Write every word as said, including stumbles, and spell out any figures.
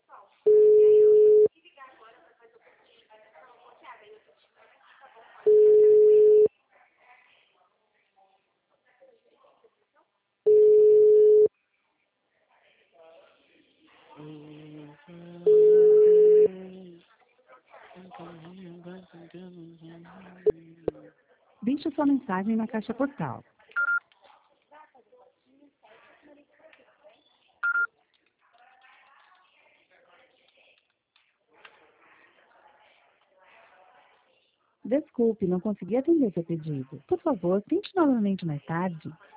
Deixe sua mensagem na caixa postal. Desculpe, não consegui atender seu pedido. Por favor, tente novamente mais tarde.